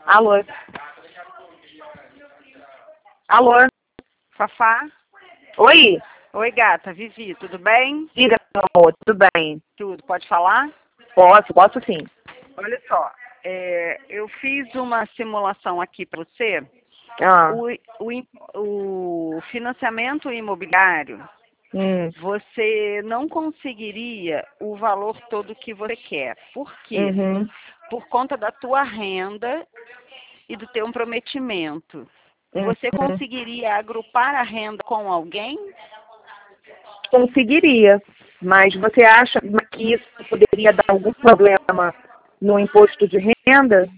Alô? Alô? Fafá? Oi? Oi, gata. Vivi, tudo bem? Diga, meu amor, tudo bem? Tudo. Pode falar? Posso sim. Olha só, eu fiz uma simulação aqui para você. Ah, O financiamento imobiliário, hum, você não conseguiria o valor todo que você quer. Por quê? uhum, Por conta da tua renda e do teu comprometimento. Você uhum. conseguiria agrupar a renda com alguém? Conseguiria, mas você acha que isso poderia dar algum problema no imposto de renda?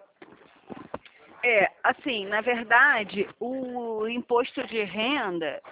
Assim, na verdade, o imposto de renda,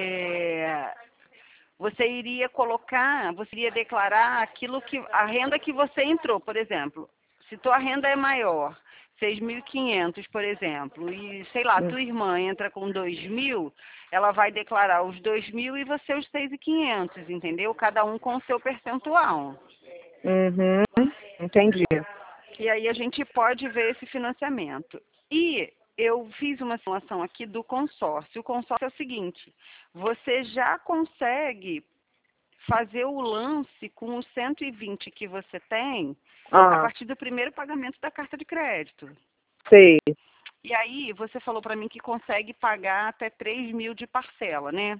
você iria colocar, você iria declarar a renda que você entrou, por exemplo. Se tua renda é maior, 6.500, por exemplo, e, sei lá, Hum, tua irmã entra com 2.000, ela vai declarar os 2.000 e você os 6.500, entendeu? Cada um com o seu percentual. Uhum, entendi. E aí a gente pode ver esse financiamento. E eu fiz uma simulação aqui do consórcio. O consórcio é o seguinte: você já consegue fazer o lance com os 120 que você tem a Ah, partir do primeiro pagamento da carta de crédito. sei. E aí você falou para mim que consegue pagar até 3.000 de parcela, né?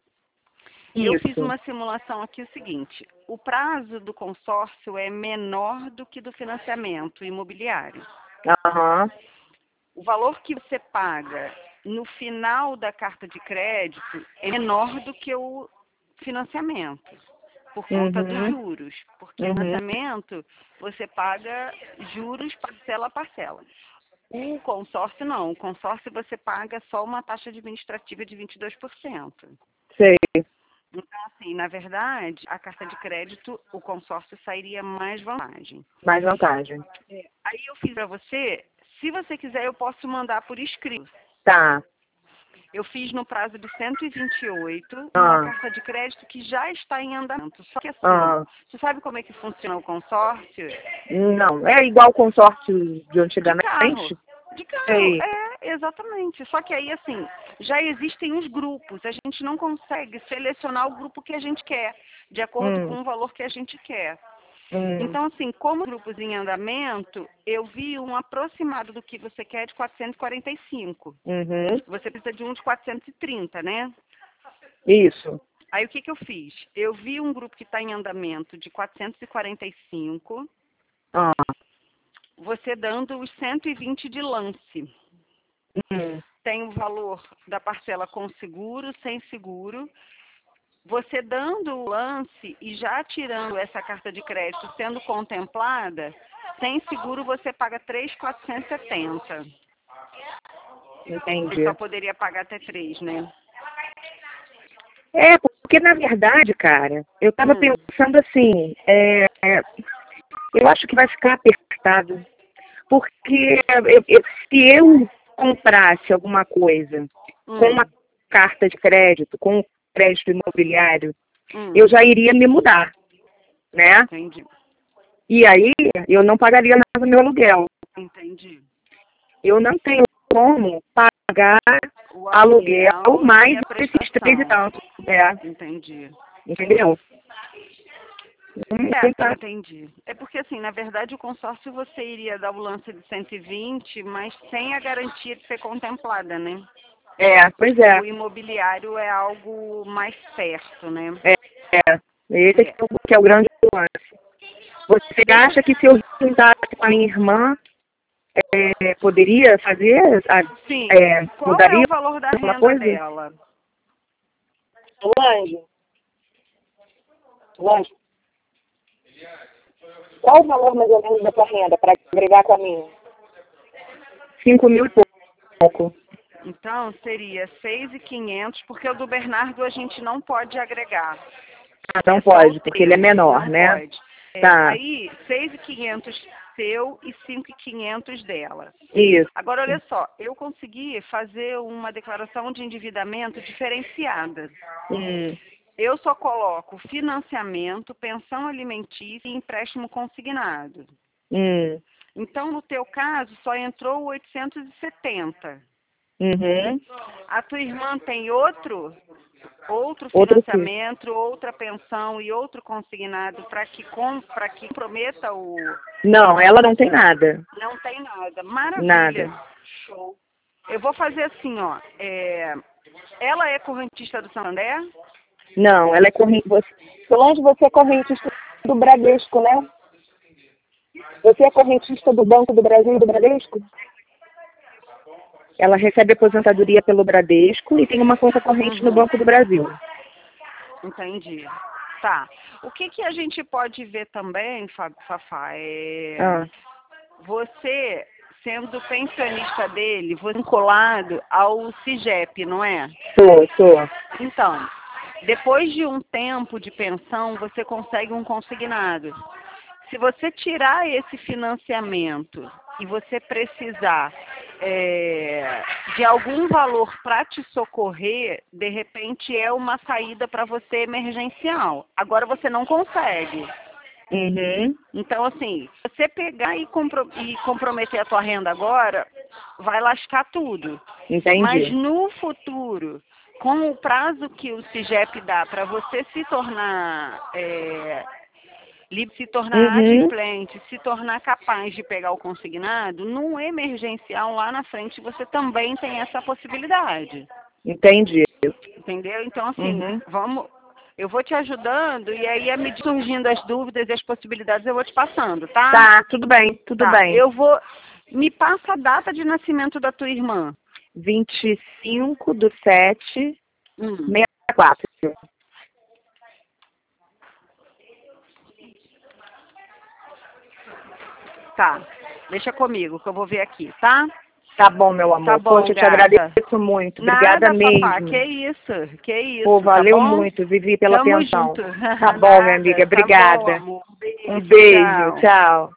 Eu fiz Isso. uma simulação aqui o seguinte: o prazo do consórcio é menor do que do financiamento imobiliário. Aham. O valor que você paga no final da carta de crédito é menor do que o financiamento, por conta dos Uhum. juros. Porque Uhum. financiamento você paga juros parcela a parcela. O consórcio não. O consórcio você paga só uma taxa administrativa de 22%. Sei. Então, assim, na verdade, a carta de crédito, o consórcio sairia mais vantagem. Mais vantagem. Aí eu fiz para você, se você quiser, eu posso mandar por escrito. Tá. Eu fiz no prazo de 128 uma Ah, carta de crédito que já está em andamento. Só que assim, ah. você sabe como é que funciona o consórcio? Não, é igual o consórcio de De carro. antigamente? De carro, Sei. exatamente. Só que aí, assim, já existem os grupos. A gente não consegue selecionar o grupo que a gente quer, de acordo Hum, com o valor que a gente quer. hum, Então, assim, como grupos em andamento, eu vi um aproximado do que você quer de 445. uhum. Você precisa de um de 430, né? Isso. Aí o que que eu fiz? Eu vi um grupo que está em andamento de 445, Ah, você dando os 120 de lance. hum, Tem o valor da parcela com seguro, sem seguro. Você dando o lance e já tirando essa carta de crédito sendo contemplada, sem seguro você paga 3.470. Você só entendi. poderia pagar até 3, né? É, porque na verdade, cara, eu tava Hum, pensando assim, eu acho que vai ficar apertado, porque se eu comprasse alguma coisa com uma hum, carta de crédito, com um crédito imobiliário, eu hum, já iria me mudar, né? entendi, E aí eu não pagaria nada no meu aluguel. entendi. Eu não tenho como pagar O aluguel aluguel e mais a esses três e prestação, tanto. É, entendi. entendeu? Não tá. Entendi. É porque, assim, na verdade, o consórcio você iria dar o lance de 120, mas sem a garantia de ser contemplada, né? É, pois é. O imobiliário é algo mais certo, né? É, é. Esse é É. que é o grande lance. Você Deixa eu... acha que se eu juntasse com a minha irmã, poderia fazer? Sim. Qual é Mudaria o valor da alguma renda coisa? dela? Lange, Lange, qual o valor mais ou menos da sua renda para agregar com a minha? 5.000 e pouco. Então, seria 6.500, porque o do Bernardo a gente não pode agregar. Ah, É não só o pode, porque ele é teu, menor, não né? pode. Tá, Aí, 6.500 seu e 5.500 dela. isso. Agora, olha só, eu consegui fazer uma declaração de endividamento diferenciada. Hum, Eu só coloco financiamento, pensão alimentícia e empréstimo consignado. hum. Então, no teu caso, só entrou 870. Uhum. A tua irmã tem outro Outro financiamento, outra pensão e outro consignado para que comprometa o... Não, ela não tem nada. Não tem nada. Maravilha. Nada. Show. Eu vou fazer assim, ó. Ela é correntista do Santander? Não, ela é correntista. Solange, você é correntista do Bradesco, né? Você é correntista do Banco do Brasil e do Bradesco? Ela recebe aposentadoria pelo Bradesco e tem uma conta corrente no Banco do Brasil. Entendi. Tá. O que a gente pode ver também, Fafá, você sendo pensionista dele, você vinculado ao CIGEP, não é? Sou. Então, depois de um tempo de pensão, você consegue um consignado. Se você tirar esse financiamento e você precisar de algum valor para te socorrer, de repente é uma saída para você emergencial. Agora você não consegue. Uhum. Então, assim, você pegar e comprometer a tua renda agora, vai lascar tudo. Entendi. Mas no futuro, com o prazo que o CIGEP dá para você se tornar adimplente, se tornar capaz de pegar o consignado, num emergencial lá na frente você também tem essa possibilidade. Entendi. Entendeu? Então, assim, eu vou te ajudando e aí, à medida que surgindo as dúvidas e as possibilidades, eu vou te passando, tá? Tá, tudo bem, tudo bem. Me passa a data de nascimento da tua irmã. 25/7/64. Tá, deixa comigo que eu vou ver aqui, tá? Tá bom, meu amor. Tá bom, Poxa, eu te agradeço muito. Obrigada mesmo. Fafá, que isso. Pô, valeu tá bom? muito, Vivi, pela Tamo pensão. junto. Tá bom, minha amiga. Obrigada. Tá bom, amor. Um beijo. Tchau.